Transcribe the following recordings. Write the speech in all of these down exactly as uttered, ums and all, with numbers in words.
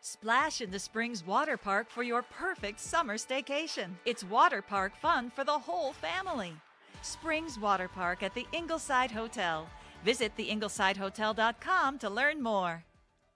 Splash into Springs Water Park for your perfect summer staycation. It's water park fun for the whole family. Springs Water Park at the Ingleside Hotel. Visit the ingleside hotel dot com to learn more.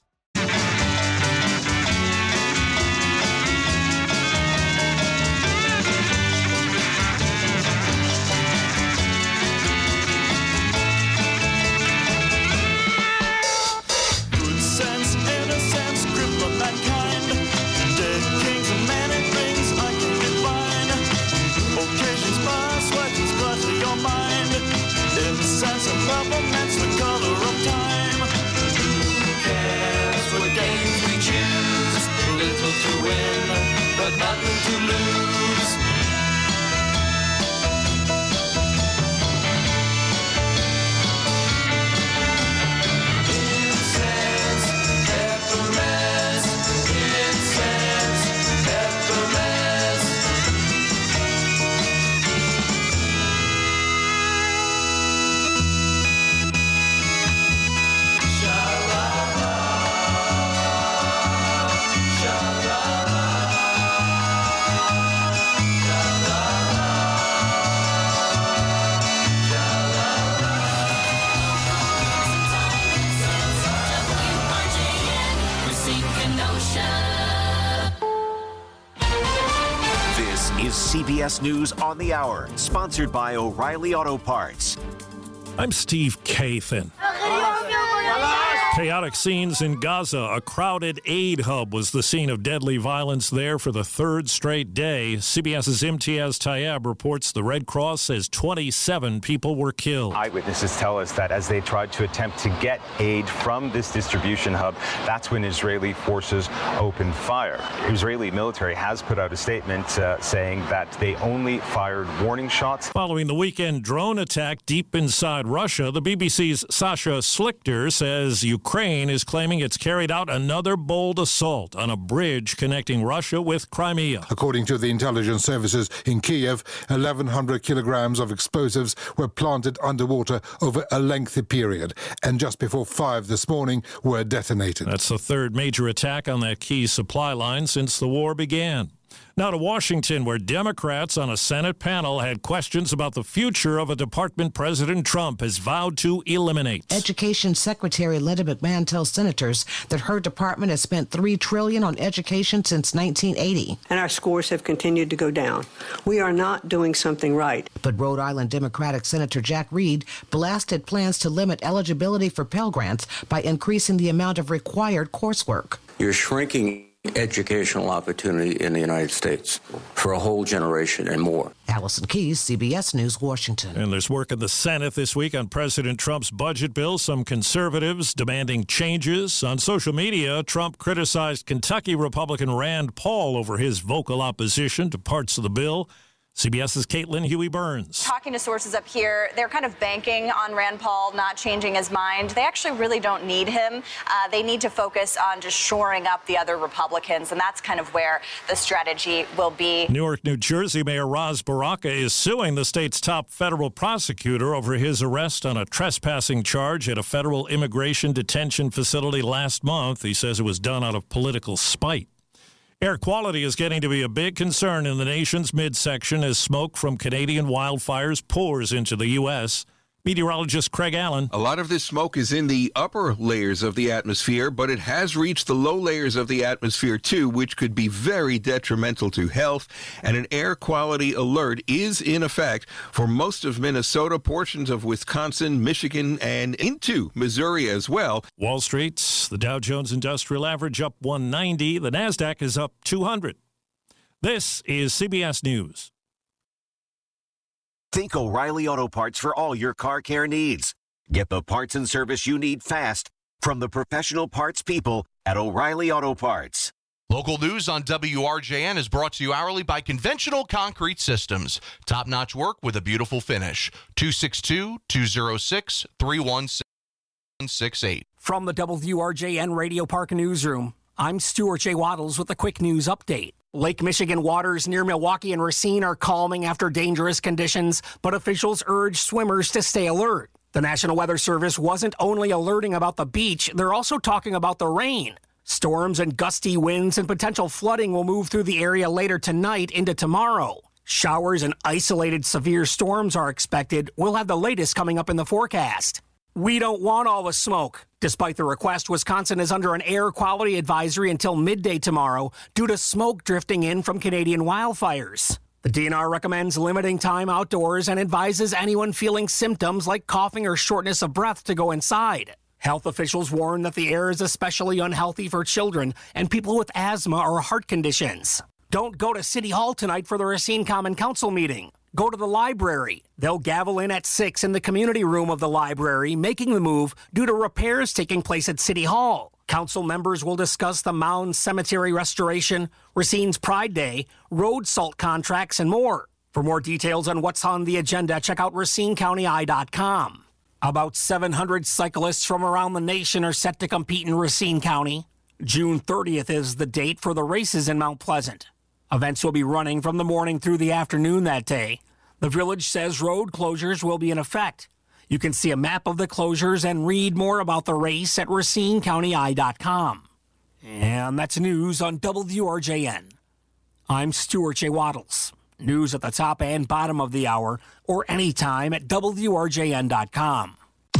C B S News on the Hour, sponsored by O'Reilly Auto Parts. I'm Steve Kathan. Chaotic scenes in Gaza. A crowded aid hub was the scene of deadly violence there for the third straight day. CBS's Imtiaz Tayeb reports the Red Cross says twenty-seven people were killed. Eyewitnesses tell us that as they tried to attempt to get aid from this distribution hub, that's when Israeli forces opened fire. Israeli military has put out a statement uh, saying that they only fired warning shots. Following the weekend drone attack deep inside Russia, the B B C's Sasha Slichter says Ukraine is claiming it's carried out another bold assault on a bridge connecting Russia with Crimea. According to the intelligence services in Kiev, eleven hundred kilograms of explosives were planted underwater over a lengthy period, and just before five this morning were detonated. That's the third major attack on that key supply line since the war began. Now to Washington, where Democrats on a Senate panel had questions about the future of a department President Trump has vowed to eliminate. Education Secretary Linda McMahon tells senators that her department has spent three trillion dollars on education since nineteen eighty. And our scores have continued to go down. We are not doing something right. But Rhode Island Democratic Senator Jack Reed blasted plans to limit eligibility for Pell Grants by increasing the amount of required coursework. You're shrinking educational opportunity in the United States for a whole generation and more. Allison Keyes, C B S News, Washington. And there's work in the Senate this week on President Trump's budget bill. Some conservatives demanding changes. On social media, Trump criticized Kentucky Republican Rand Paul over his vocal opposition to parts of the bill. CBS's Caitlin Huey-Burns. Talking to sources up here, they're kind of banking on Rand Paul not changing his mind. They actually really don't need him. Uh, they need to focus on just shoring up the other Republicans, and that's kind of where the strategy will be. Newark, New Jersey Mayor Ras Baraka is suing the state's top federal prosecutor over his arrest on a trespassing charge at a federal immigration detention facility last month. He says it was done out of political spite. Air quality is getting to be a big concern in the nation's midsection as smoke from Canadian wildfires pours into the U S Meteorologist Craig Allen. A lot of this smoke is in the upper layers of the atmosphere, but it has reached the low layers of the atmosphere too, which could be very detrimental to health. And an air quality alert is in effect for most of Minnesota, portions of Wisconsin, Michigan, and into Missouri as well. Wall Street, the Dow Jones Industrial Average up one ninety. The NASDAQ is up two hundred. This is C B S News. Think O'Reilly Auto Parts for all your car care needs. Get the parts and service you need fast from the professional parts people at O'Reilly Auto Parts. Local news on W R J N is brought to you hourly by Conventional Concrete Systems. Top-notch work with a beautiful finish. two six two, two oh six, three one six eight. From the W R J N Radio Park Newsroom, I'm Stuart J. Waddles with a quick news update. Lake Michigan waters near Milwaukee and Racine are calming after dangerous conditions, but officials urge swimmers to stay alert. The National Weather Service wasn't only alerting about the beach, they're also talking about the rain. Storms and gusty winds and potential flooding will move through the area later tonight into tomorrow. Showers and isolated severe storms are expected. We'll have the latest coming up in the forecast. We don't want all the smoke. Despite the request, Wisconsin is under an air quality advisory until midday tomorrow due to smoke drifting in from Canadian wildfires. The D N R recommends limiting time outdoors and advises anyone feeling symptoms like coughing or shortness of breath to go inside. Health officials warn that the air is especially unhealthy for children and people with asthma or heart conditions. Don't go to City Hall tonight for the Racine Common Council meeting. Go to the library. They'll gavel in at six in the community room of the library, making the move due to repairs taking place at City Hall. Council members will discuss the Mound Cemetery restoration, Racine's Pride Day, road salt contracts, and more. For more details on what's on the agenda, check out Racine County Eye dot com. About seven hundred cyclists from around the nation are set to compete in Racine County. June thirtieth is the date for the races in Mount Pleasant. Events will be running from the morning through the afternoon that day. The village says road closures will be in effect. You can see a map of the closures and read more about the race at Racine County Eye dot com. And that's news on W R J N. I'm Stuart J. Waddles. News at the top and bottom of the hour or anytime at W R J N dot com.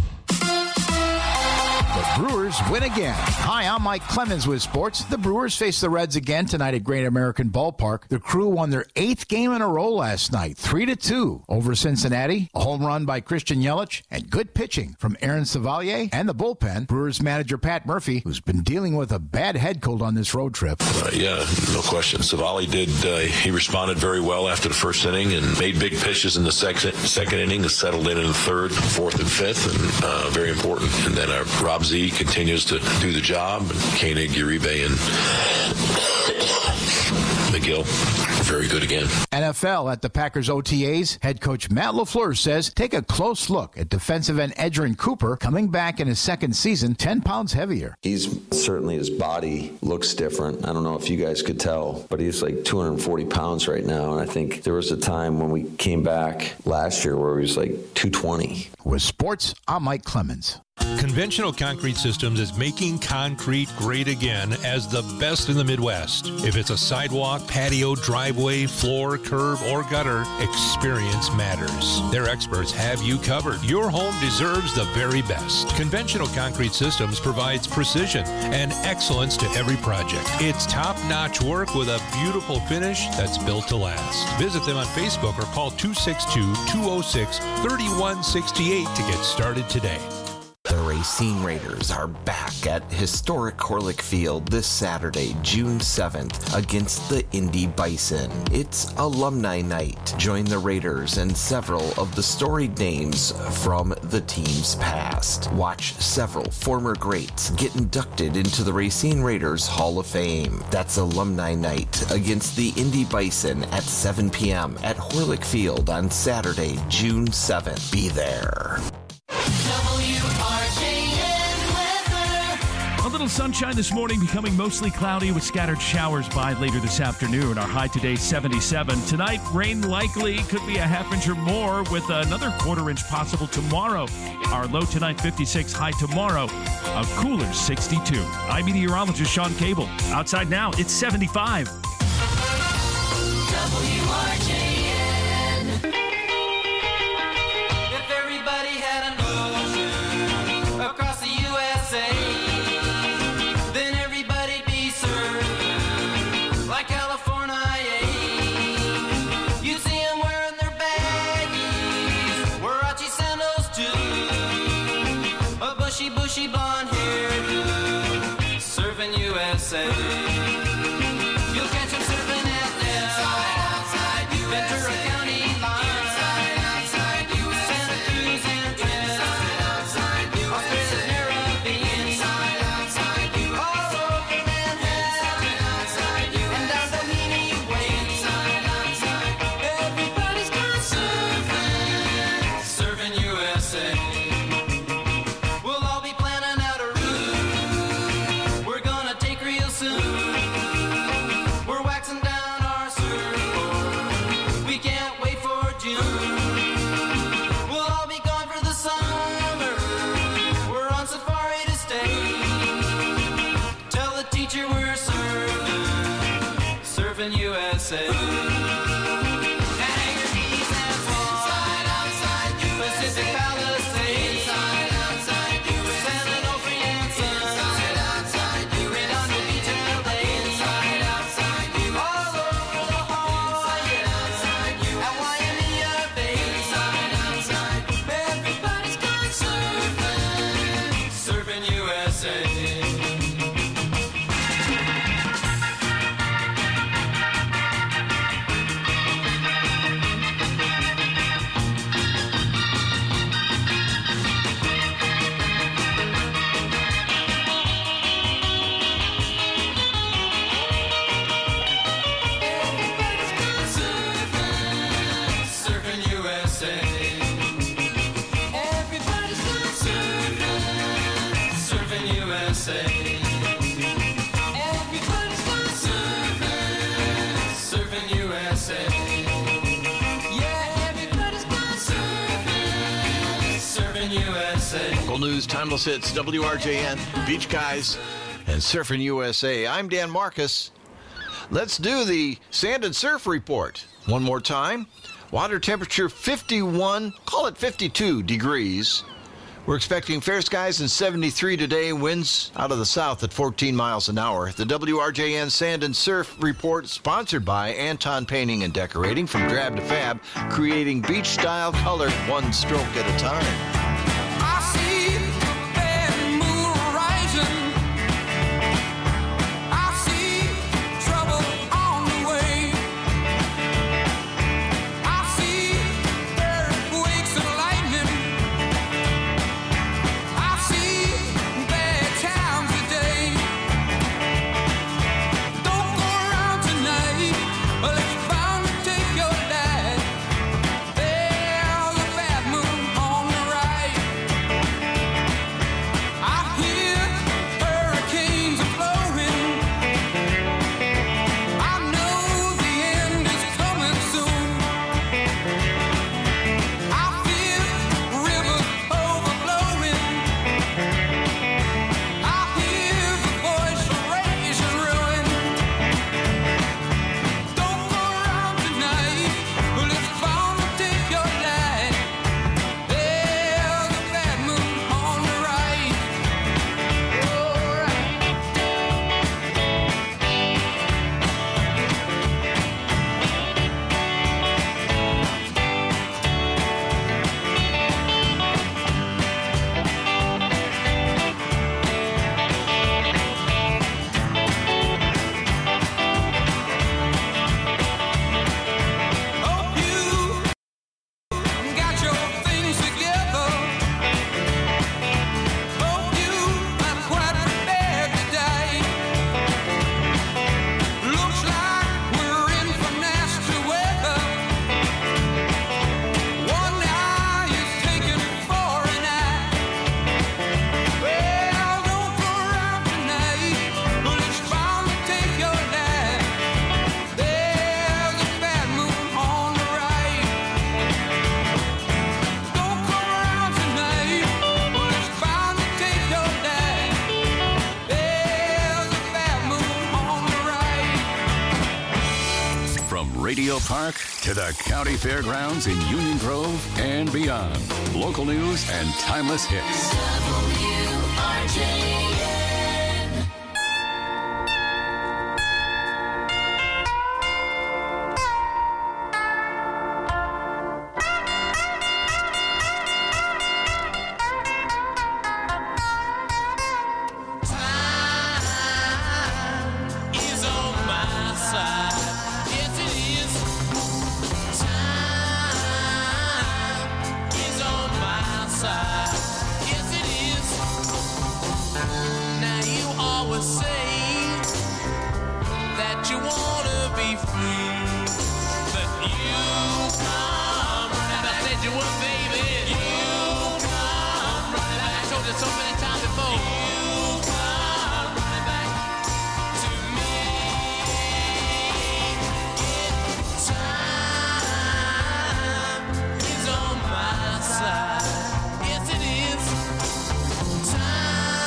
The Brewers win again. Hi, I'm Mike Clemens with sports. The Brewers face the Reds again tonight at Great American Ballpark. The Crew won their eighth game in a row last night, three to two over Cincinnati. A home run by Christian Yelich and good pitching from Aaron Savalier and the bullpen. Brewers manager Pat Murphy, who's been dealing with a bad head cold on this road trip. Uh, yeah, no question. Savali did. Uh, he responded very well after the first inning and made big pitches in the second second inning. Settled in in the third, fourth, and fifth, and uh, very important. And then uh, Rob Z continues to do the job. Koenig, Uribe, and McGill, very good again. N F L at the Packers O T As, head coach Matt LaFleur says take a close look at defensive end Edgerrin Cooper coming back in his second season, ten pounds heavier. He's certainly, his body looks different. I don't know if you guys could tell, but he's like two hundred forty pounds right now. And I think there was a time when we came back last year where he was like two twenty. With sports, I'm Mike Clemens. Conventional Concrete Systems is making concrete great again as the best in the Midwest. If it's a sidewalk, patio, driveway, floor, curb, or gutter, experience matters. Their experts have you covered. Your home deserves the very best. Conventional Concrete Systems provides precision and excellence to every project. It's top-notch work with a beautiful finish that's built to last. Visit them on Facebook or call two six two, two oh six, three one six eight to get started today. The Racine Raiders are back at historic Horlick Field this Saturday, June seventh, against the Indy Bison. It's Alumni Night. Join the Raiders and several of the storied names from the team's past. Watch several former greats get inducted into the Racine Raiders Hall of Fame. That's Alumni Night against the Indy Bison at seven p.m. at Horlick Field on Saturday, June seventh. Be there. A little sunshine this morning, becoming mostly cloudy with scattered showers by later this afternoon. Our high today, seventy-seven. Tonight, rain likely, could be a half inch or more with another quarter inch possible tomorrow. Our low tonight, fifty-six. High tomorrow, a cooler sixty-two. I'm meteorologist Sean Cable. Outside now, it's seventy-five. W R J N. If everybody had an ocean across the U S A, bushy blonde hairdo, surfing U S A. You'll catch him surfing at Inside, outside, Ventura County line. Inside, outside, U S A. Santa Cruz and Trent. Inside, outside, U S A. Australia's Caribbean. Inside, outside, U S A. All over Manhattan. Inside, outside, U S A. And down Doheny Way. Inside, outside, everybody's gone surfing, surfing U S A. We'll all be planning out a route we're gonna take real soon. Surfing U S A. Hang your knees and fall. Inside, outside, U S A. Pacific Palisades. Inside, outside, U S A. San Onofre and Sun. Inside, outside, U S A. Redondo Beach, L A. Inside, outside, U S A. All over the Hawaii. Inside, U S A. At Waimea Bay. Inside, outside, everybody's gone surfing. Surfing U S A. Surfing U S A. Everybody's gone surfing. Surfing U S A. Everybody's gone surfing. Surfing U S A. Yeah, everybody's gone surfing. Surfing U S A. Local news, timeless hits, W R J N, Beach Guys, and Surfing U S A. I'm Dan Marcus. Let's do the Sand and Surf Report. One more time. Water temperature fifty-one, call it fifty-two degrees. We're expecting fair skies and seventy-three today, winds out of the south at fourteen miles an hour. The W R J N Sand and Surf Report sponsored by Anton Painting and Decorating, from drab to fab, creating beach-style color one stroke at a time. I see the bad moon rising. I see trouble on the way. I see earthquakes and lightning. I see bad times today. Don't go around tonight, well, it's bound to take your life. There's a bad moon on the right. I hear hurricanes are blowing. I know the end is coming soon. I feel rivers overflowing. I hear the voice of rage and ruin. Don't go around tonight, well, it's bound to take your life. There's a bad moon on the right. Hope you got your things together. Hope you are quite prepared today. Looks like we're in for nasty weather. One eye is taken for an eye. Well, don't go around tonight, but it's bound to take your life. There's a bad moon on the right. Don't go around tonight, but it's bound to take your life. There's a bad moon on the right. From Radio Park to the County Fairgrounds in Union Grove and beyond. Local news and timeless hits. W R J N. Time is on my side. Yes, it is. Time is on my side. Yes, it is. Now you always say that you wanna be free, but you come running back. I said you would, baby. You come running back. I told you so many times before. You come running back to me. Time is on my side. Yes, it is.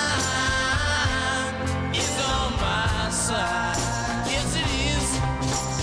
Time is on my side. Yes, it is.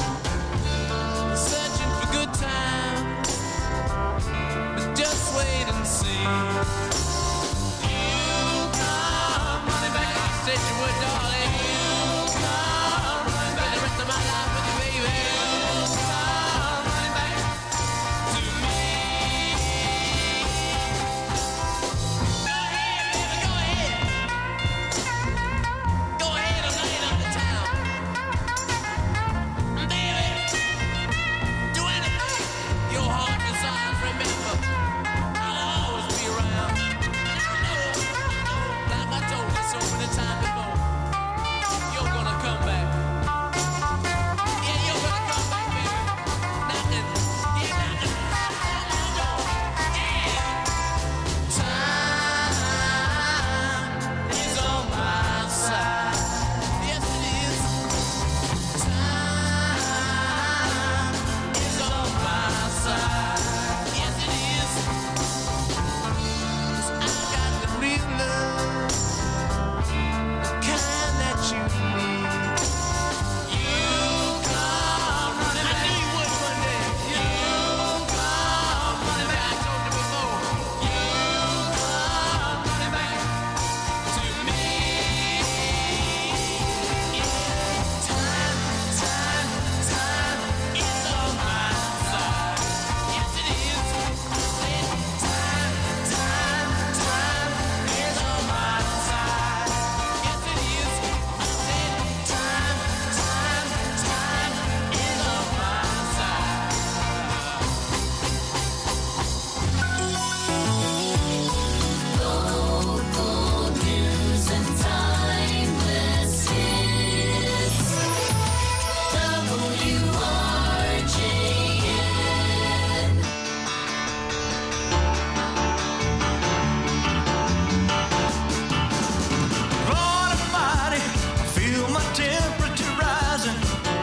feel my temperature rising.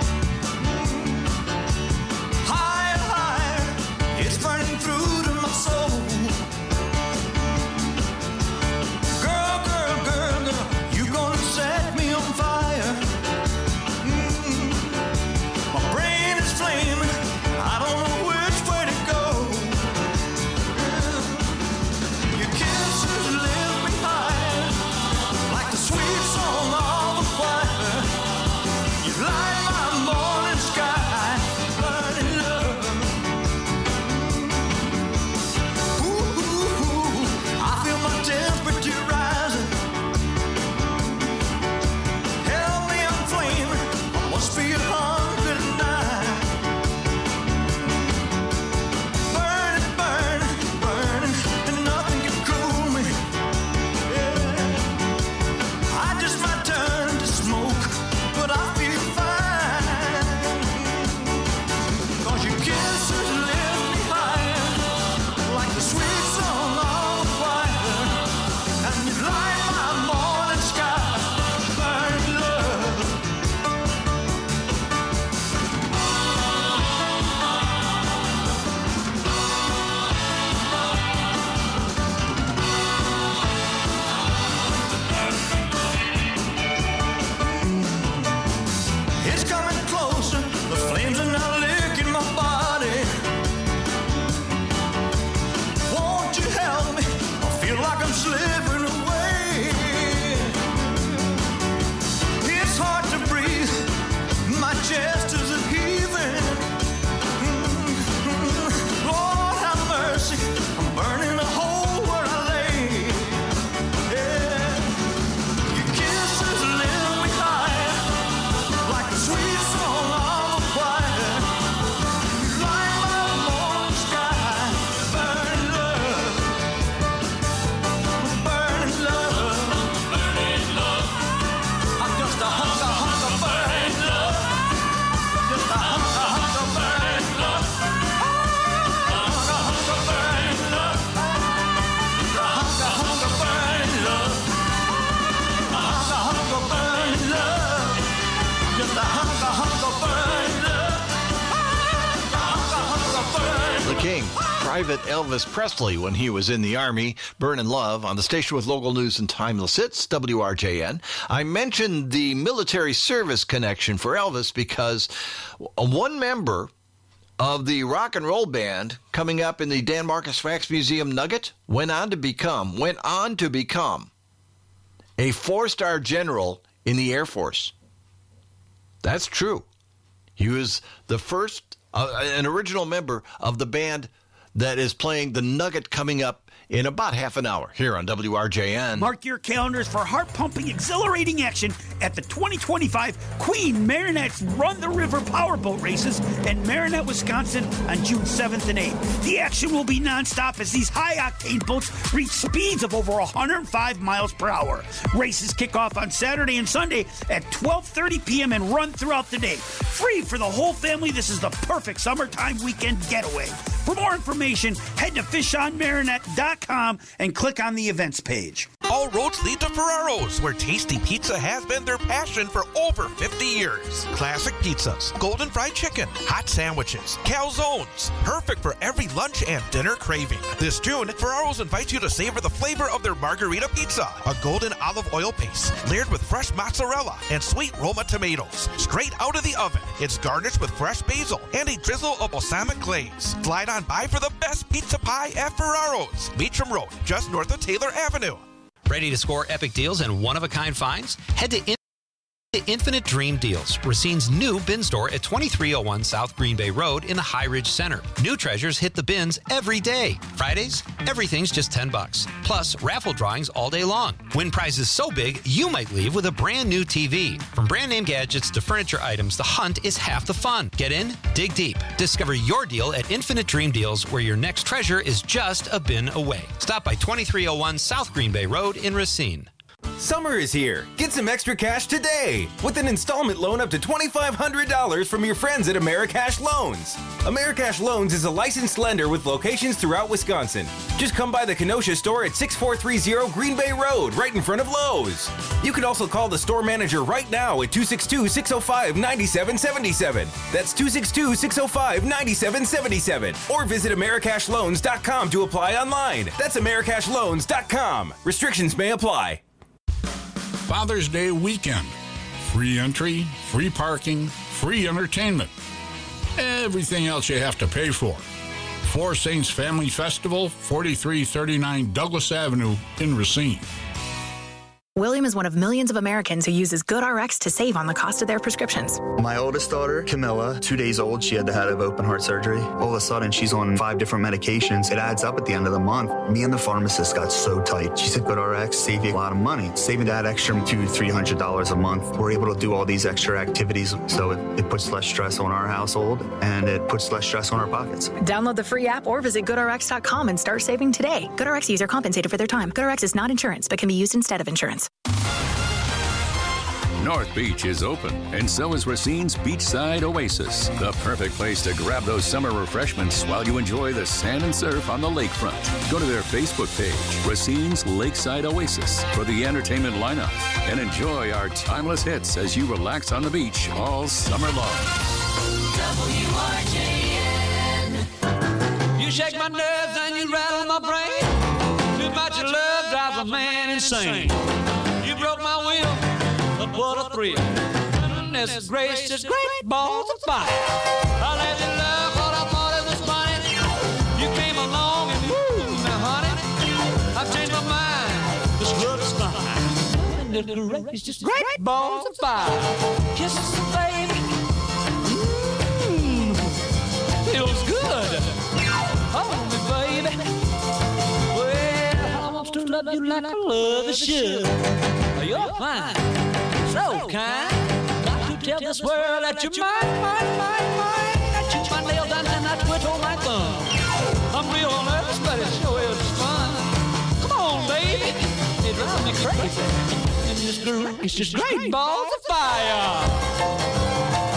Higher, higher, it's burning through to my soul. Girl, girl, girl, girl, you gonna set me on fire. Mm. My brain is flaming, I don't know which way to go. Your kisses lift me higher, like the sweet song of the choir. You light my morning sky, burning love. Ooh, ooh, ooh, I feel my temperature rising. Help me, I'm flaming, I must be a hundred and nine. Burning, burning, burning, and nothing can cool me. Yeah. I just might turn to smoke, but I feel fine. 'Cause your kisses lift me higher, like the sweet song of the choir. And you light my morning sky, burning love. It's coming closer, the flames are now licking my body. Won't you help me? I feel like I'm slipping away. It's hard to breathe, my chest is a heaving. Lord have mercy, I'm burning a hole where I lay. Yeah. Your kisses lift me higher, like a sweet song of a choir. You light my morning sky, burning love, burning love, burning love. I'm just a hunk of hunk of burning love, just a hunk of hunk of burning love, a hunk of hunk of burning love, just a hunk of hunk of burning love, a hunk of hunk of burning love. Just a hunk, a hunk of burning love. A hunk, a hunk of burning The King, Private Elvis Presley, when he was in the Army, Burnin' Love, on the station with local news and timeless hits, W R J N. I mentioned the military service connection for Elvis because one member of the rock and roll band coming up in the Dan Marcus Wax Museum Nugget went on to become, went on to become a four-star general in the Air Force. That's true. He was the first, uh, an original member of the band that is playing the Nugget coming up in about half an hour here on W R J N. Mark your calendars for heart-pumping, exhilarating action at the twenty twenty-five Queen Marinette's Run the River Powerboat Races in Marinette, Wisconsin on June seventh and eighth. The action will be nonstop as these high-octane boats reach speeds of over one hundred five miles per hour. Races kick off on Saturday and Sunday at twelve thirty p.m. and run throughout the day. Free for the whole family, this is the perfect summertime weekend getaway. For more information, head to fish on marinette dot com and click on the events page. All roads lead to Ferraro's, where tasty pizza has been their passion for over fifty years. Classic pizzas, golden fried chicken, hot sandwiches, calzones, perfect for every lunch and dinner craving. This June, Ferraro's invites you to savor the flavor of their margarita pizza, a golden olive oil base layered with fresh mozzarella and sweet Roma tomatoes, straight out of the oven. It's garnished with fresh basil and a drizzle of balsamic glaze. Slide on by for the best pizza pie at Ferraro's, Beecham Road, just north of Taylor Avenue. Ready to score epic deals and one-of-a-kind finds? Head to In- Infinite Dream Deals, Racine's new bin store at twenty-three oh one South Green Bay Road in the High Ridge Center. New treasures hit the bins every day. Fridays, everything's just ten bucks. Plus, raffle drawings all day long. Win prizes so big, you might leave with a brand new T V. From brand name gadgets to furniture items, the hunt is half the fun. Get in, dig deep. Discover your deal at Infinite Dream Deals, where your next treasure is just a bin away. Stop by twenty-three oh one South Green Bay Road in Racine. Summer is here. Get some extra cash today with an installment loan up to twenty-five hundred dollars from your friends at Americash Loans. Americash Loans is a licensed lender with locations throughout Wisconsin. Just come by the Kenosha store at six four three zero Green Bay Road, right in front of Lowe's. You can also call the store manager right now at two six two, six oh five, nine seven seven seven. That's two six two, six oh five, nine seven seven seven. Or visit Americash Loans dot com to apply online. That's Americash Loans dot com. Restrictions may apply. Father's Day weekend. Free entry, free parking, free entertainment. Everything else you have to pay for. Four Saints Family Festival, forty-three thirty-nine Douglas Avenue in Racine. William is one of millions of Americans who uses GoodRx to save on the cost of their prescriptions. My oldest daughter, Camilla, two days old, she had to have open heart surgery. All of a sudden, she's on five different medications. It adds up at the end of the month. Me and the pharmacist got so tight. She said, GoodRx save you a lot of money. Saving that extra two, three hundred dollars a month. We're able to do all these extra activities, so it, it puts less stress on our household and it puts less stress on our pockets. Download the free app or visit good R X dot com and start saving today. GoodRx user compensated for their time. GoodRx is not insurance, but can be used instead of insurance. North Beach is open, and so is Racine's Beachside Oasis, the perfect place to grab those summer refreshments while you enjoy the sand and surf on the lakefront. Go to their Facebook page, Racine's Lakeside Oasis, for the entertainment lineup, and enjoy our timeless hits as you relax on the beach all summer long. W R J N. You shake my nerves and you rattle my brain. Too much of love drives a man insane. You broke my will. What a thrill. Goodness gracious, great balls of fire. I let you love what I thought it was funny. You came along and moved me, honey. I've changed my mind. This love is fine. Goodness gracious, great balls of fire. Kisses, baby. Mmm. Feels good. Hold me, baby. Well, I want to love you like I love the should. You're fine. So kind, got to tell this world that you're mine, mine, mine, mine. I chew my nails down and I twiddle my thumb. I'm real nervous, but it sure is fun. Come on, baby, it drives me crazy. And this groove is just great balls of fire.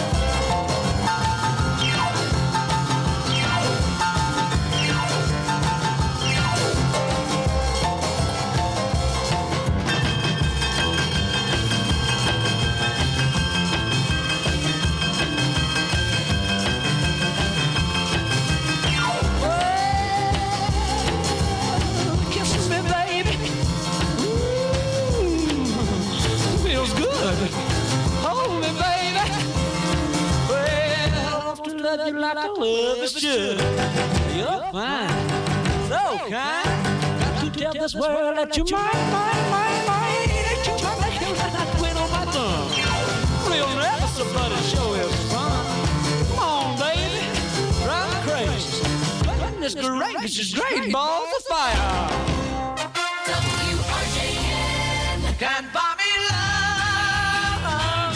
Hold me, baby. Well, I want to love you like I love it should. You're fine, so kind. Got to tell this world that you're mine, mine, mine, mine. Ain't you my nails and I twin on my thumb. Real nervous, but it sure is fun. Come on, baby, drive me crazy. Goodness gracious, great balls of fire. W R J N. Can't buy me love.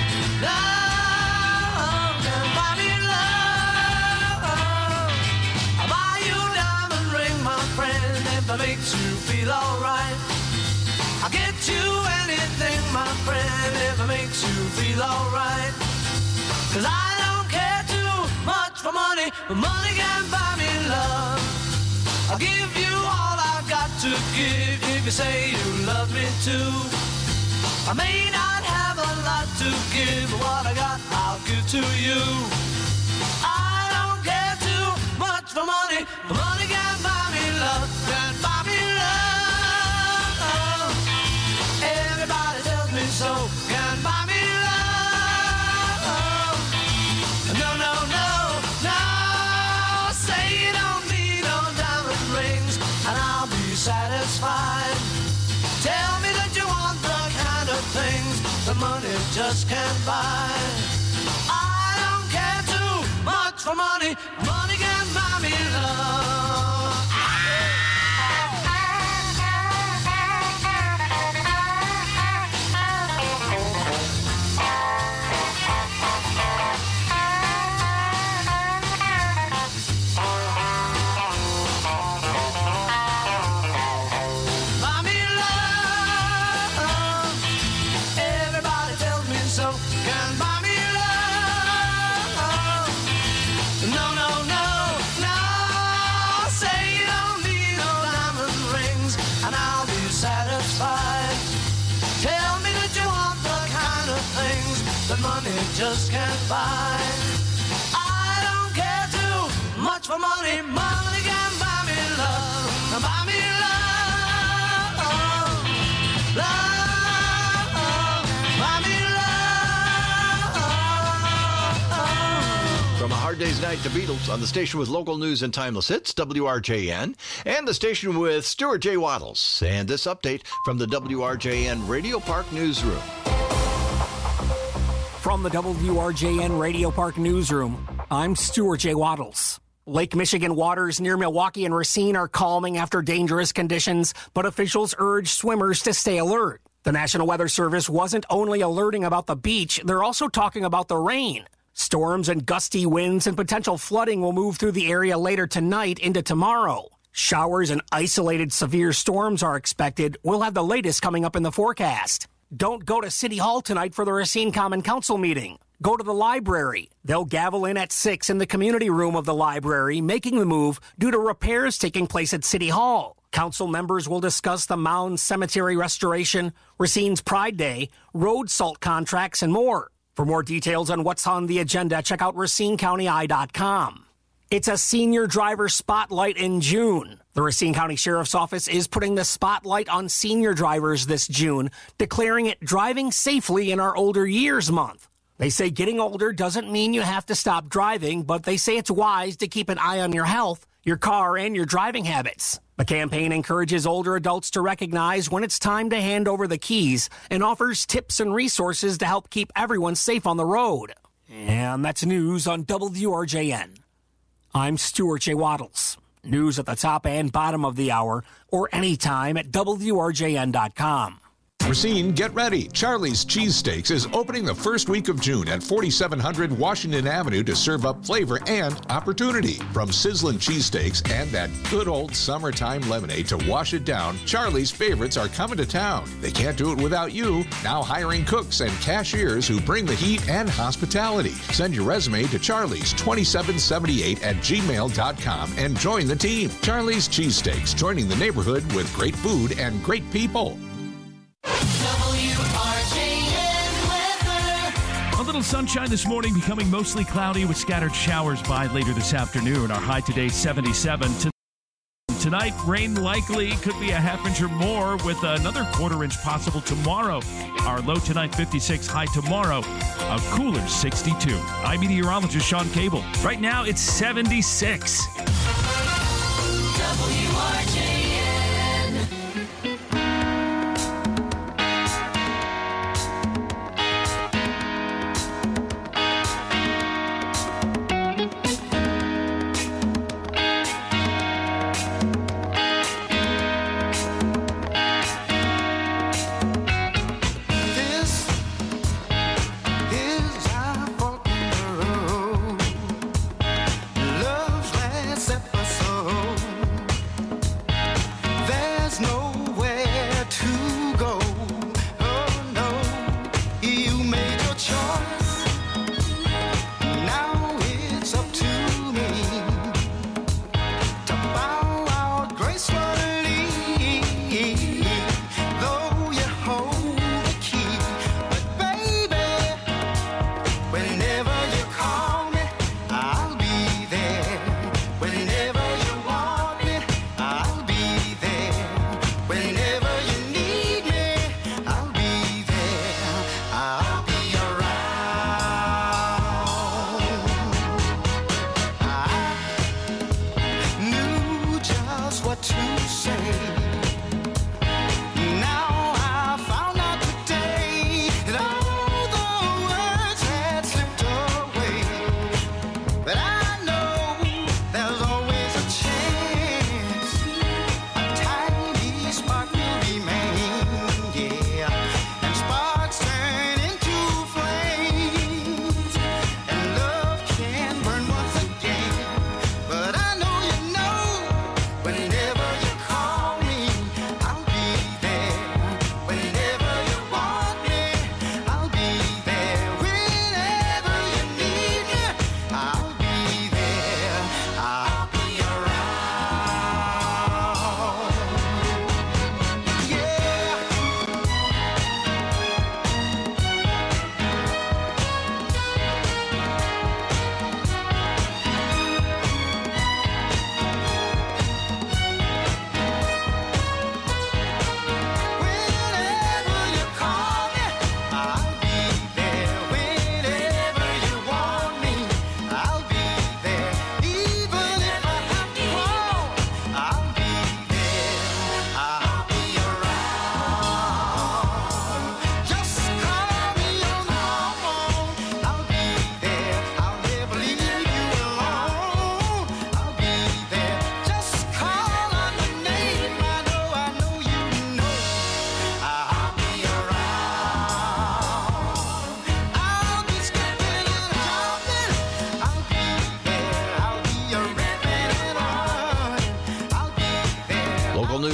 Love, can buy me love. I'll buy you a diamond ring, my friend, if it makes you feel alright. I'll get you anything, my friend, if it makes you feel alright. Cause I don't care too much for money, but money can buy me love. I'll give you all I've got to give if you say you love me too. I may not have a lot to give, but what I got, I'll give to you. I don't care too much for money, but money can't buy me love, can't buy me love. Everybody tells me so, can't buy me love. No, no, no, no. Say you don't need no diamond rings, and I'll be satisfied. Tell me that you want the kind of things the money just can't buy. I don't care too much for money. Money can buy me love. Buy me love. that money just can't buy. I don't care too much for money. Money can buy me love. Buy me love. Love. Buy me love. From A Hard Day's Night to Beatles on the station with local news and timeless hits, W R J N, and the station with Stuart J. Waddles. And this update from the W R J N Radio Park Newsroom. From the W R J N Radio Park Newsroom, I'm Stuart J. Waddles. Lake Michigan waters near Milwaukee and Racine are calming after dangerous conditions, but officials urge swimmers to stay alert. The National Weather Service wasn't only alerting about the beach, they're also talking about the rain. Storms and gusty winds and potential flooding will move through the area later tonight into tomorrow. Showers and isolated severe storms are expected. We'll have the latest coming up in the forecast. Don't go to City Hall tonight for the Racine Common Council meeting. Go to the library. They'll gavel in at six in the community room of the library, making the move due to repairs taking place at City Hall. Council members will discuss the Mound Cemetery restoration, Racine's Pride Day, road salt contracts, and more. For more details on what's on the agenda, check out Racine County Eye dot com. It's a senior driver spotlight in June. The Racine County Sheriff's Office is putting the spotlight on senior drivers this June, declaring it Driving Safely in Our Older Years Month. They say getting older doesn't mean you have to stop driving, but they say it's wise to keep an eye on your health, your car, and your driving habits. The campaign encourages older adults to recognize when it's time to hand over the keys and offers tips and resources to help keep everyone safe on the road. And that's news on W R J N. I'm Stuart J. Waddles. News at the top and bottom of the hour or anytime at W R J N dot com. Racine, get ready. Charlie's Cheesesteaks is opening the first week of June at forty-seven hundred Washington Avenue to serve up flavor and opportunity. From sizzling cheesesteaks and that good old summertime lemonade to wash it down, Charlie's favorites are coming to town. They can't do it without you. Now hiring cooks and cashiers who bring the heat and hospitality. Send your resume to charlies twenty-seven seventy-eight at gmail dot com and join the team. Charlie's Cheesesteaks, joining the neighborhood with great food and great people. W R J N weather. A little sunshine this morning, becoming mostly cloudy with scattered showers by later this afternoon. Our high today seventy-seven. Tonight, rain likely, could be a half inch or more with another quarter inch possible tomorrow. Our low tonight fifty-six, high tomorrow a cooler sixty-two. I'm meteorologist Sean Cable. Right now it's seventy-six. W R J N.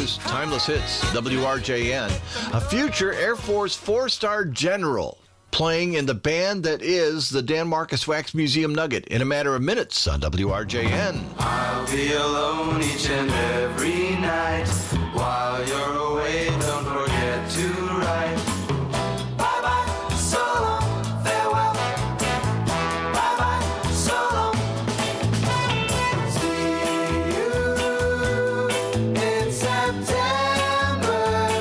news, timeless hits, W R J N. A future Air Force four-star general playing in the band that is the Dan Marcus Wax Museum Nugget in a matter of minutes on W R J N. I'll be alone each and every night. While you're away, don't forget to write. Bye-bye, so long, farewell. Bye-bye, so long. See you in September.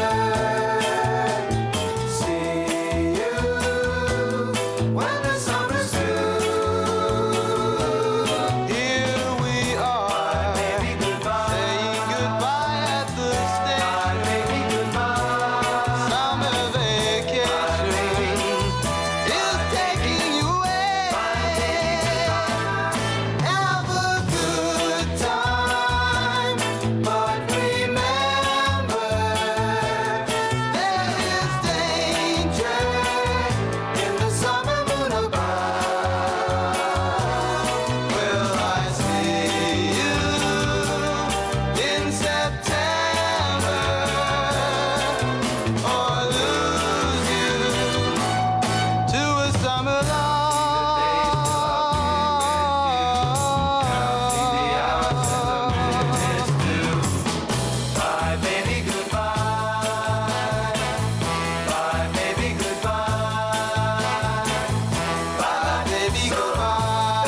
See you when the summer's through. Here we are, baby, goodbye. Saying goodbye at the station. Bye, baby, goodbye. Summer vacation is taking you away. Have a good time, but remember there is danger in the summer moon above. Will I see you in September or lose you to a summer love? Bye, baby, goodbye. Bye, baby, goodbye. Bye, baby, goodbye.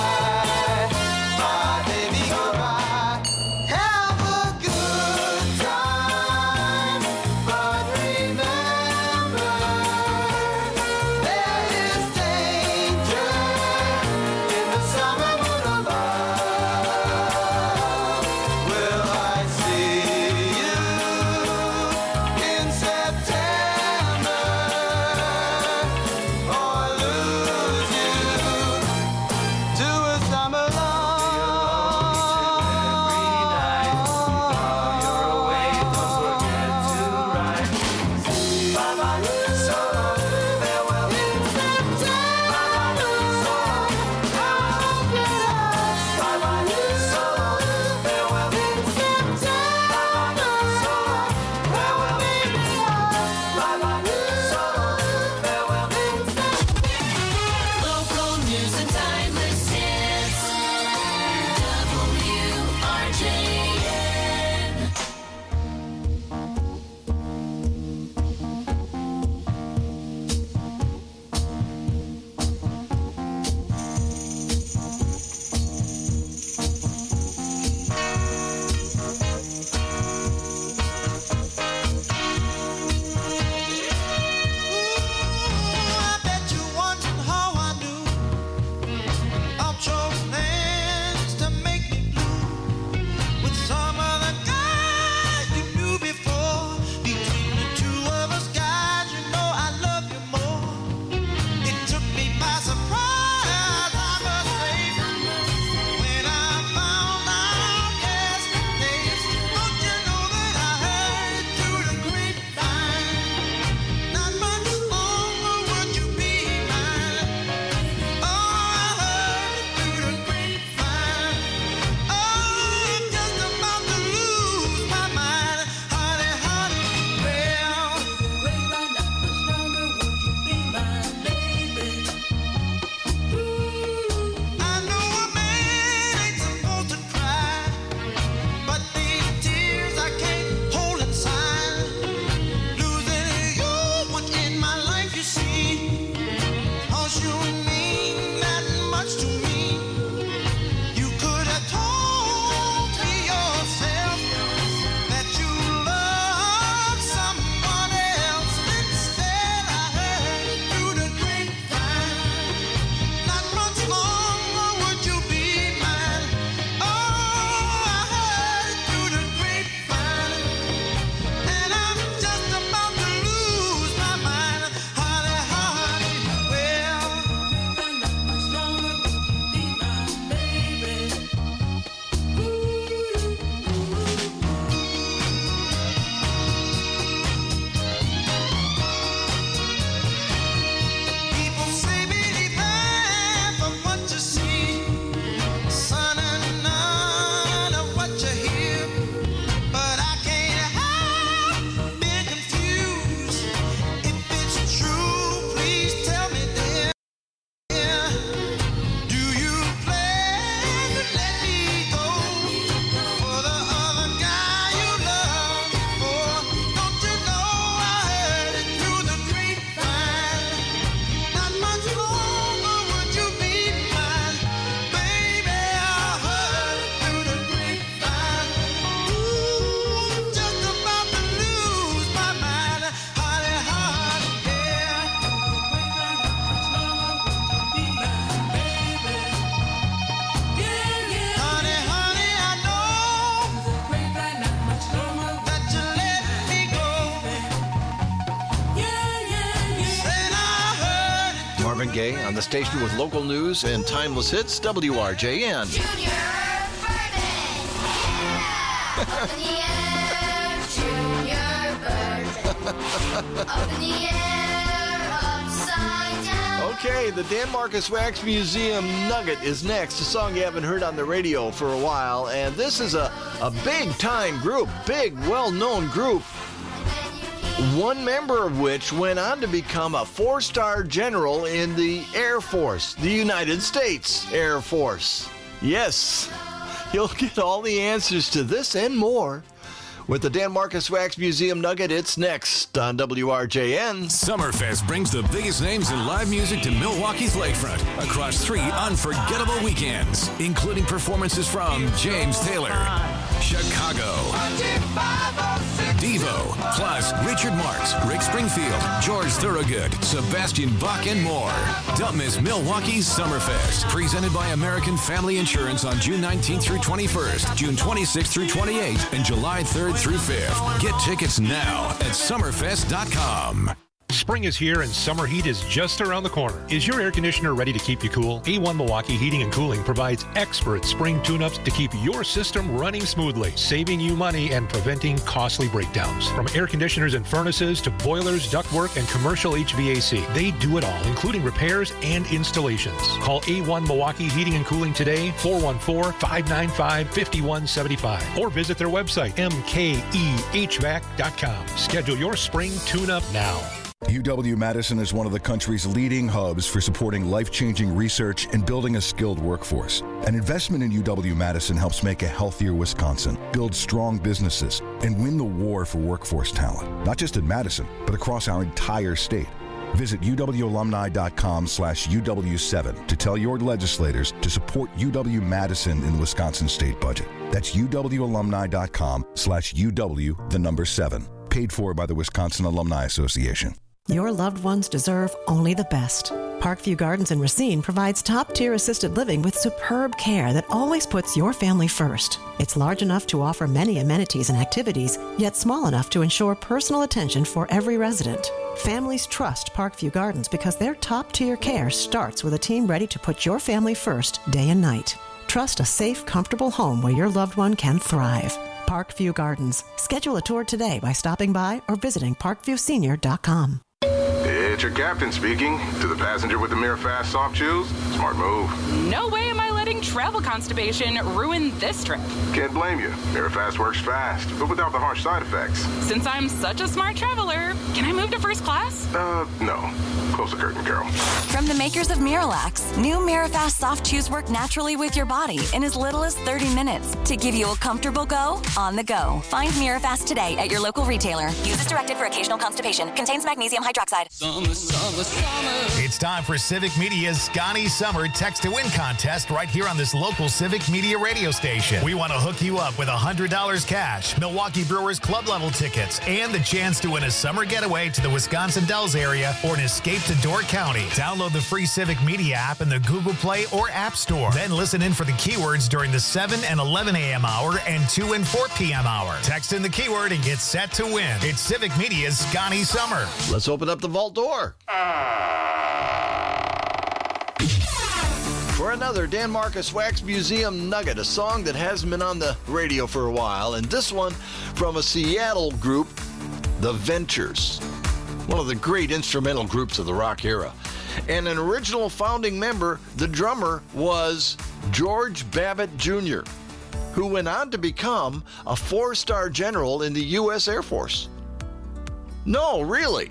Bye, baby, goodbye. Have a good time, but remember there is danger in the summer moon above. Will I see you in September or lose you to a summer Local news and timeless hits. W R J N. I bet you're wondering how I knew I chose plans to make me blue with some of the guys you knew before. Between the two of us guys, you know I love you more. It took me by surprise, I must say, when I found out yesterday. Don't you know that I heard through the grapevine? Not much longer would you be mine. Oh, I heard it through the grapevine. Oh, I'm just about to lose my mind, honey, honey. Well, grapevine, not much longer would you be mine, baby. I know a man ain't supposed to cry, but these tears I can't hold inside. Losing you was in my life, you see. 'Cause you mean that much to me. You could have told me yourself that you loved someone else. Instead, I heard it through the grapevine. Not much longer would you be mine. Oh, I heard it through the grapevine. And I'm just about to lose my mind, honey, honey. Well, not much longer would you Gay on the station with local news and timeless hits, W R J N. Junior birthday, yeah. Up in the air, junior birthday. Up in the air, upside down. Okay, the Dan Marcus Wax Museum Nugget is next, a song you haven't heard on the radio for a while, and this is a, a big-time group, big, well-known group, one member of which went on to become a four-star general in the Air Force, the United States Air Force. Yes, you'll get all the answers to this and more with the Dan Marcus Wax Museum Nugget. It's next on W R J N. Summerfest brings the biggest names in live music to Milwaukee's lakefront across three unforgettable weekends, including performances from James Taylor, Chicago, Devo, plus Richard Marx, Rick Springfield, George Thorogood, Sebastian Bach, and more. Don't miss Milwaukee's Summerfest, presented by American Family Insurance on June nineteenth through twenty-first, June twenty-sixth through twenty-eighth, and July third through fifth. Get tickets now at summerfest dot com. Spring is here and summer heat is just around the corner. Is your air conditioner ready to keep you cool? A one Milwaukee Heating and Cooling provides expert spring tune-ups to keep your system running smoothly, saving you money and preventing costly breakdowns. From air conditioners and furnaces to boilers, ductwork, and commercial H V A C, they do it all, including repairs and installations. Call A one Milwaukee Heating and Cooling today, four one four, five nine five, five one seven five, or visit their website, m k e h v a c dot com. Schedule your spring tune-up now. U W-Madison is one of the country's leading hubs for supporting life-changing research and building a skilled workforce. An investment in U W-Madison helps make a healthier Wisconsin, build strong businesses, and win the war for workforce talent, not just in Madison, but across our entire state. Visit U W alumni dot com slash U W seven to tell your legislators to support U W-Madison in the Wisconsin state budget. That's U W alumni dot com slash U W, the number seven. Paid for by the Wisconsin Alumni Association. Your loved ones deserve only the best. Parkview Gardens in Racine provides top-tier assisted living with superb care that always puts your family first. It's large enough to offer many amenities and activities, yet small enough to ensure personal attention for every resident. Families trust Parkview Gardens because their top-tier care starts with a team ready to put your family first day and night. Trust a safe, comfortable home where your loved one can thrive. Parkview Gardens. Schedule a tour today by stopping by or visiting parkview senior dot com. It's your captain speaking. To the passenger with the Mirror Fast soft chews, smart move. No way am I letting travel constipation ruin this trip. Can't blame you. Mirror Fast works fast, but without the harsh side effects. Since I'm such a smart traveler, can I move to first class? Uh, no. Close the curtain, Carol. From the makers of Miralax, new Mirafast soft chews work naturally with your body in as little as thirty minutes to give you a comfortable go on the go. Find Mirafast today at your local retailer. Use as directed for occasional constipation. Contains magnesium hydroxide. Summer, summer, summer. It's time for Civic Media's Scotty Summer Text to Win contest right here on this local Civic Media radio station. We want to hook you up with one hundred dollars cash, Milwaukee Brewers club level tickets, and the chance to win a summer getaway to the Wisconsin Dells area or an escape to Door County. Download the free Civic Media app in the Google Play or App Store. Then listen in for the keywords during the seven and eleven a.m. hour and two and four p.m. hour. Text in the keyword and get set to win. It's Civic Media's Scotty Summer. Let's open up the vault door. For another Dan Marcus Wax Museum Nugget, a song that hasn't been on the radio for a while, and this one from a Seattle group, The Ventures. One of the great instrumental groups of the rock era. And an original founding member, the drummer, was George Babbitt Junior, who went on to become a four-star general in the U S Air Force. No, really.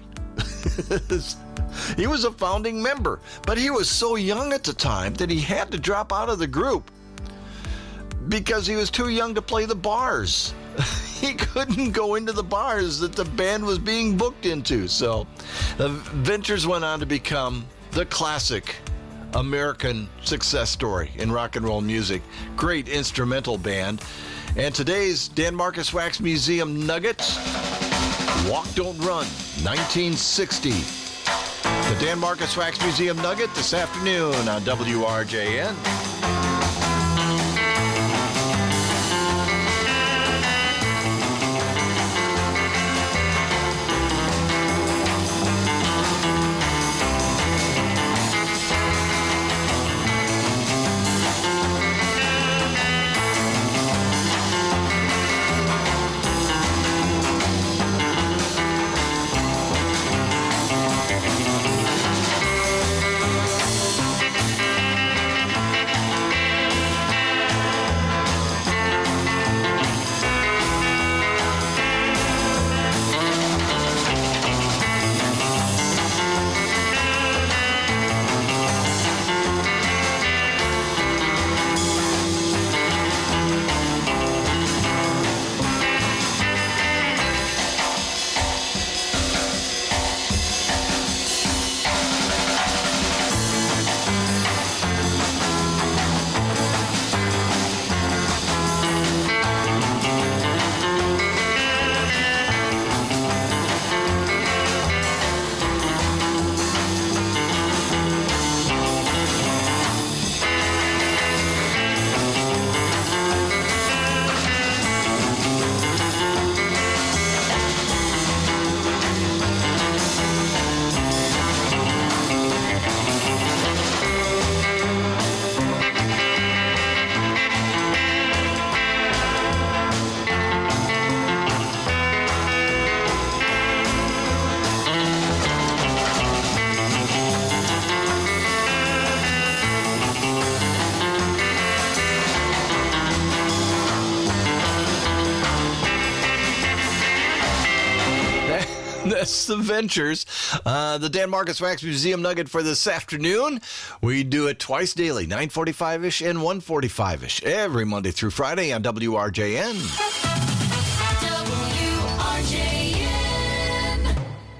He was a founding member, but he was so young at the time that he had to drop out of the group because he was too young to play the bars. He couldn't go into the bars that the band was being booked into. So the Ventures went on to become the classic American success story in rock and roll music. Great instrumental band. And today's Dan Marcus Wax Museum Nuggets, Walk Don't Run, nineteen sixty. The Dan Marcus Wax Museum Nugget this afternoon on W R J N. That's the Ventures. Uh, the Dan Marcus Wax Museum Nugget for this afternoon. We do it twice daily, nine forty-five-ish and one forty-five-ish, every Monday through Friday on W R J N. W R J N.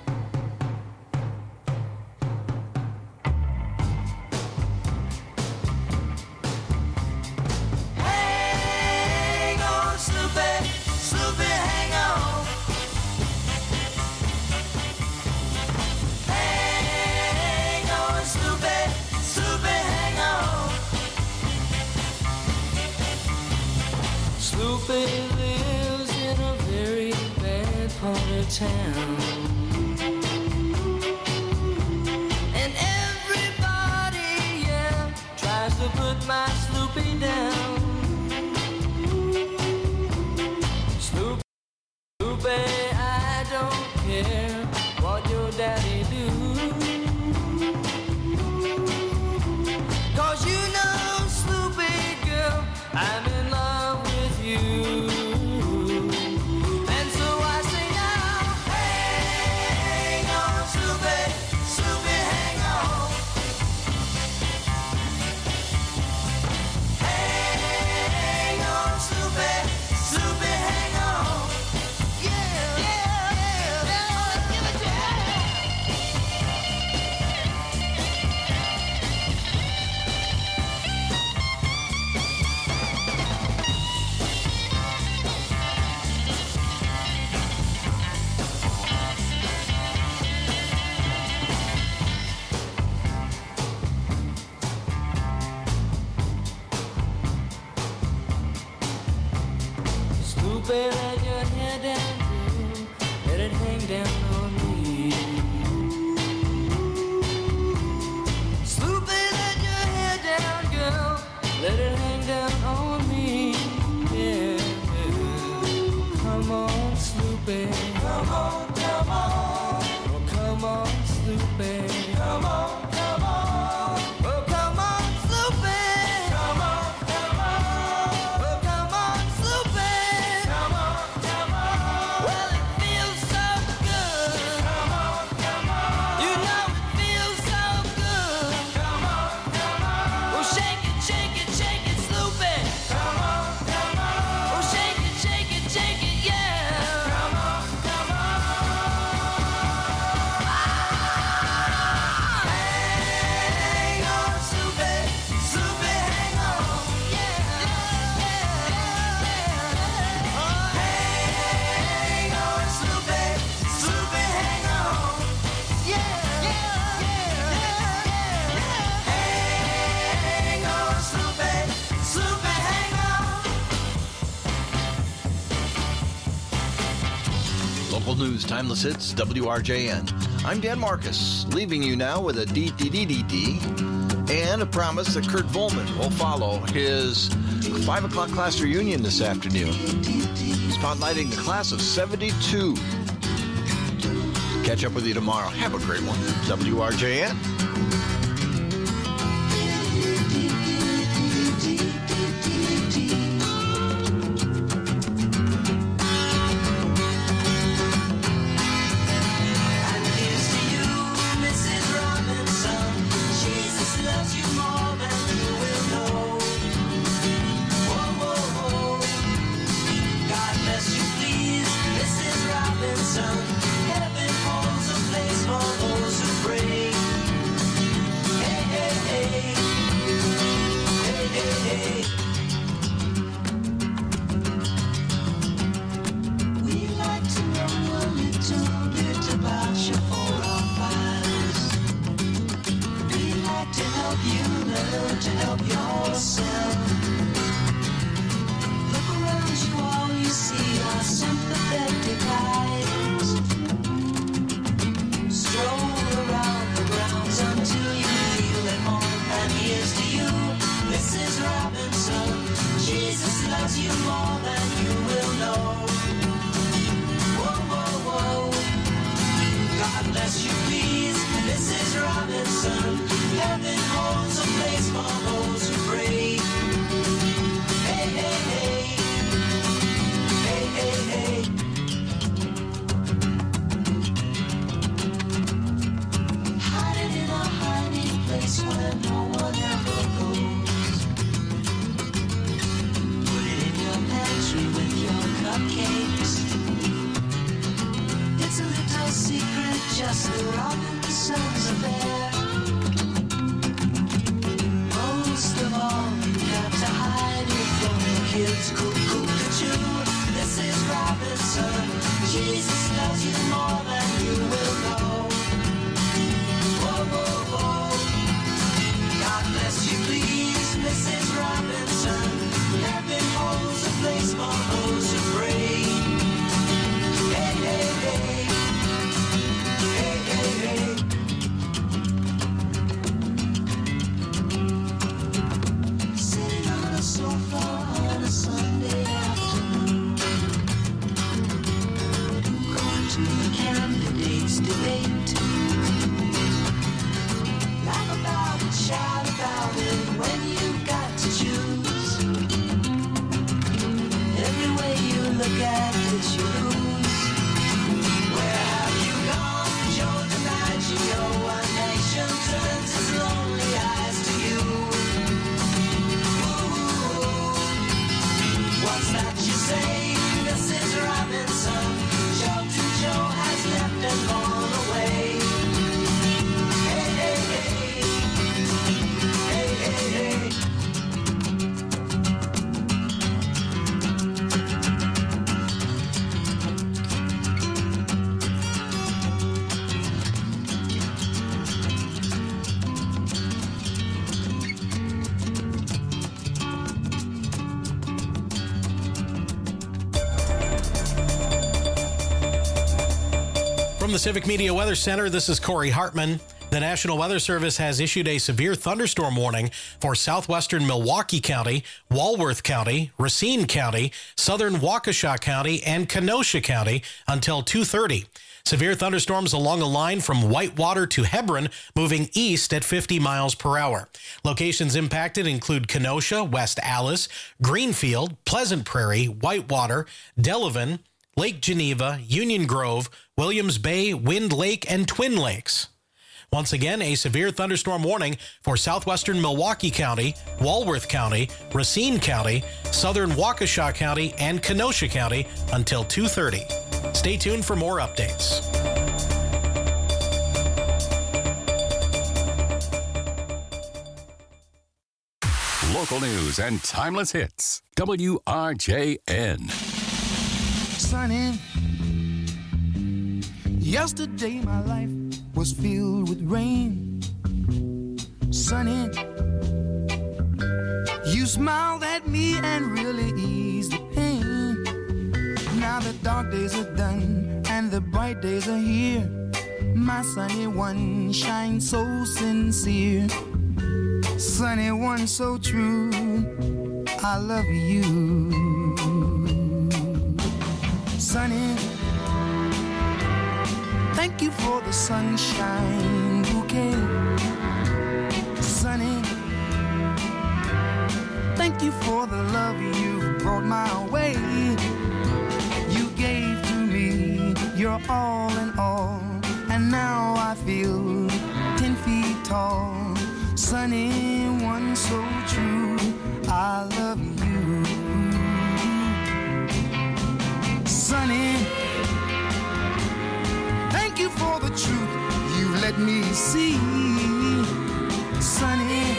Hang on, Snoopy, Snoopy, hang on. Hang on, Snoopy, Snoopy, hang on. Snoopy lives in a very bad part of town, and everybody, yeah, tries to put my Snoopy down. Snoopy, Snoopy, I don't care what your daddy do, 'cause you know, Snoopy girl, I'm in love with you. And so I say now, hang on, Snoopy, Snoopy, hang on. Hang on, Snoopy, Snoopy, hang on. Yeah, yeah, yeah, yeah, give it to me. Snoopy, let your hair down, girl. Let it hang down on me. Snoopy, let your hair down, girl. Let it hang down on me. Yeah. Come on, Snoopy. Come on, come on. Oh, come on, Snoopy. Come on, come on. Oh, come on, Snoopy. Come on, come on. Oh, come on, Snoopy. Come on, come on. Well, it feels so good. Come on, come on. You know it feels so good. Come on, come on. Oh, shake it, shake it, shake it, Snoopy. Come on, come on. Oh, shake it, shake it, shake it, yeah. Come on, come on. Hang on, Snoopy, Snoopy, hang on. Yeah, yeah, yeah, yeah. Oh, hang on, Snoopy, Snoopy, hang on. Yeah, yeah, yeah, yeah. Hang on, Snoopy, Snoopy, hang on. Local news, timeless hits, W R J N. I'm Dan Marcus, leaving you now with a D D D D D and a promise that Kurt Volman will follow his five o'clock class reunion this afternoon, spotlighting the class of seventy-two. Catch up with you tomorrow. Have a great one. W R J N. And here's to you, Missus Robinson. Jesus loves you more than you will know. Whoa, whoa, whoa. God bless you, please, Missus Robinson. Heaven holds a place for those who pray. Hey, hey, hey. Hey, hey, hey. We like to know a little bit about your forefathers. We like to help you learn to help yourself. Look around you, all you see are sympathetic eyes. Stroll around the grounds until you feel at home. And here's to you, Missus Robinson. Jesus loves you more than you will know. Whoa, whoa, whoa. God bless you, please, Missus Robinson. Heaven holds a place for those who pray. Hey, hey, hey. Hey, hey, hey. Missus Robinson. Heaven holds a place for those who pray. Hey, hey, hey. Hey, hey, hey. Sitting on a sofa on a Sunday afternoon, going to the candidates' debate. Laugh about it, shout about it when you've got to choose. Every way you look at it, you lose. Where have you gone, Joe DiMaggio? One nation turns its lonely eyes to you. Ooh, what's that you say, Missus Robinson? Joe to Joe has left and gone away. Hey, hey, hey. Hey, hey, hey. From the Civic Media Weather Center, this is Corey Hartman. The National Weather Service has issued a severe thunderstorm warning for southwestern Milwaukee County, Walworth County, Racine County, southern Waukesha County, and Kenosha County until two thirty. Severe thunderstorms along a line from Whitewater to Hebron, moving east at fifty miles per hour. Locations impacted include Kenosha, West Allis, Greenfield, Pleasant Prairie, Whitewater, Delavan, Lake Geneva, Union Grove, Williams Bay, Wind Lake, and Twin Lakes. Once again, a severe thunderstorm warning for southwestern Milwaukee County, Walworth County, Racine County, southern Waukesha County, and Kenosha County until two thirty. Stay tuned for more updates. Local news and timeless hits. W R J N. Sunny. Yesterday my life was filled with rain. Sunny, you smiled at me and really eased the pain. Now the dark days are done and the bright days are here. My sunny one shines so sincere. Sunny one so true, I love you. Sunny, thank you for the sunshine bouquet. Sunny, thank you for the love you brought my way. You gave to me your all in all, and now I feel ten feet tall. Sunny, one so true, I love you. Sunny, thank you for the truth you let me see. Sunny,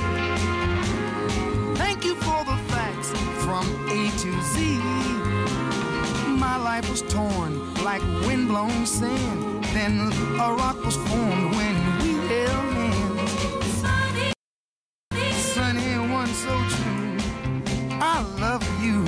thank you for the facts from A to Z. My life was torn like windblown sand, then a rock was formed when we held hands. Sunny, Sunny, one so true, I love you.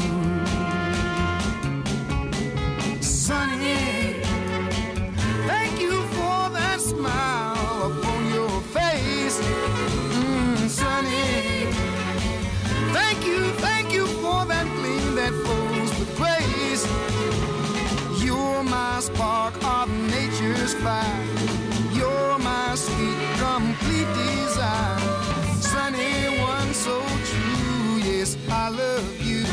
Sunny, thank you for that smile upon your face. Mm, Sunny, thank you, thank you for that gleam that flows with grace. You're my spark of nature's fire. You're my sweet, complete desire. Sunny, one so true, yes, I love you.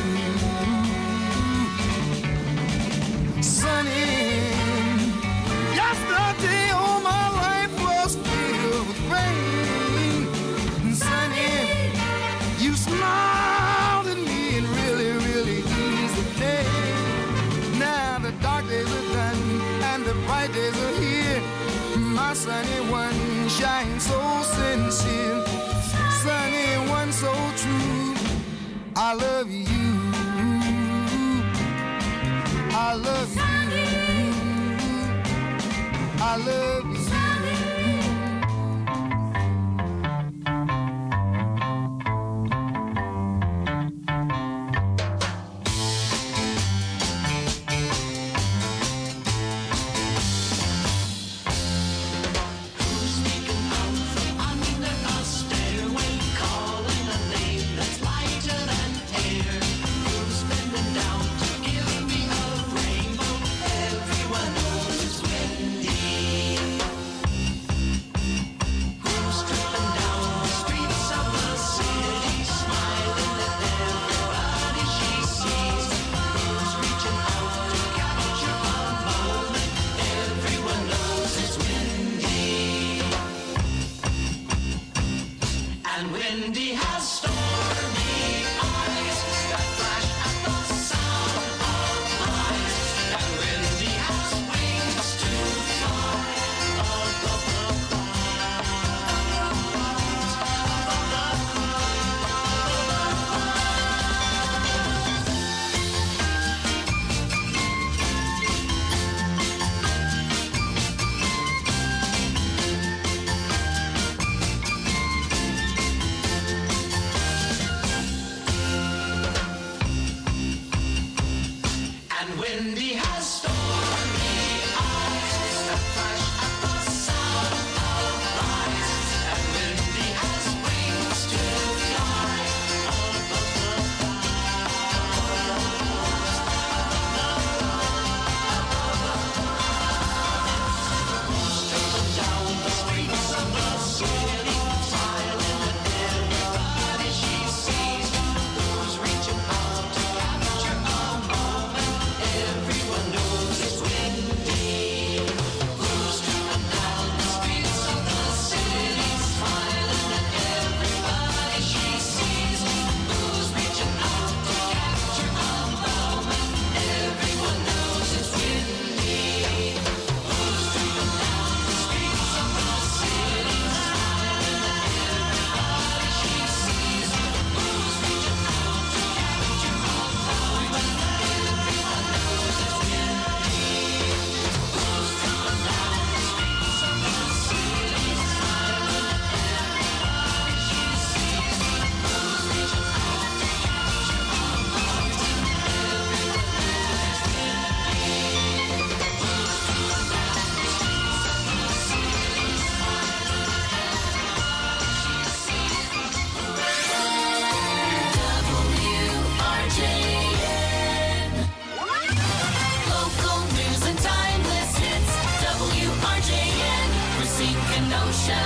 Sunny, yesterday all my life was filled with rain. Sunny, you smiled at me and really, really eased the pain. Now the dark days are done and the bright days are here. My sunny one shines so sincere. Sunny one so true, I love you. I love you. I love you. has stormy eyes that flash at the sound of lies, and Wendy has wings to fly above the And Wendy has stormy eyes that flash at the sound of lies, and Wendy has wings to fly above the clouds. Down the streets of the city, smiling at everybody she sees, who's reaching out to capture a moment. Everyone knows it's Wendy, who's coming down the streets of the city, smiling at everybody she sees, who's reaching out to capture a moment. Everyone knows it's Wendy, who's coming down the streets of the city, smiling at everybody she sees, who's reaching out to capture a moment. Everyone knows it's Wendy, who's coming down the streets of the city, smiling at everybody she sees, who's reaching out to capture a moment. Everyone knows it's Wendy, who's coming down the streets of the city, smiling at everybody she sees. W R J N. Local news and timeless hits. W R J N. Racine, Kenosha.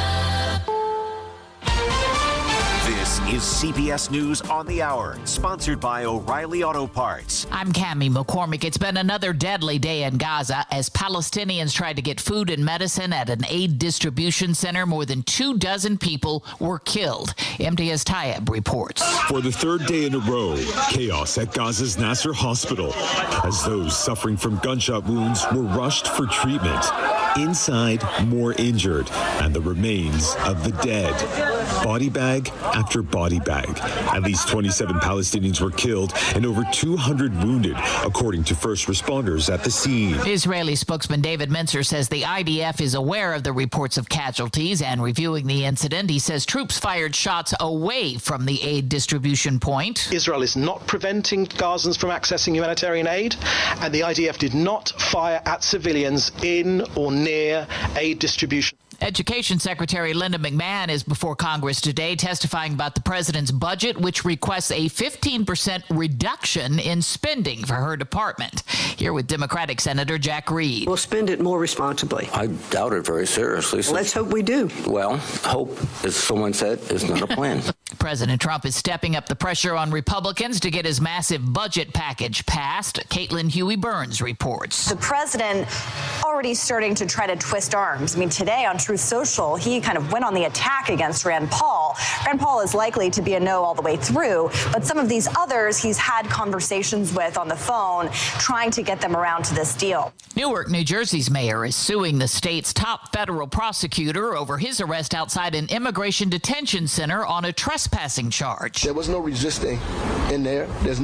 This is C B S News on the Hour, sponsored by O'Reilly Auto Parts. I'm Cammie McCormick. It's been another deadly day in Gaza as Palestinians tried to get food and medicine at an aid distribution center. More than two dozen people were killed. Imtiaz Tayeb reports. For the third day in a row, chaos at Gaza's Nasser Hospital as those suffering from gunshot wounds were rushed for treatment. Inside, more injured and the remains of the dead. Body bag after body bag. At least twenty-seven Palestinians were killed and over two hundred wounded, according to first responders at the scene. Israeli spokesman David Mincer says the I D F is aware of the reports of casualties and reviewing the incident. He says troops fired shots away from the aid distribution point. Israel is not preventing Gazans from accessing humanitarian aid, and the I D F did not fire at civilians in or near aid distribution. Education Secretary Linda McMahon is before Congress today testifying about the president's budget, which requests a fifteen percent reduction in spending for her department. Here with Democratic Senator Jack Reed. We'll spend it more responsibly. I doubt it very seriously. Well, let's hope we do. Well, hope, as someone said, is not a plan. President Trump is stepping up the pressure on Republicans to get his massive budget package passed. Caitlin Huey Burns reports. The president already starting to try to twist arms. I mean, today on Truth Social, he kind of went on the attack against Rand Paul. Rand Paul is likely to be a no all the way through, but some of these others he's had conversations with on the phone, trying to get them around to this deal. Newark, New Jersey's mayor is suing the state's top federal prosecutor over his arrest outside an immigration detention center on a trespassing charge. There was no resisting in there. There's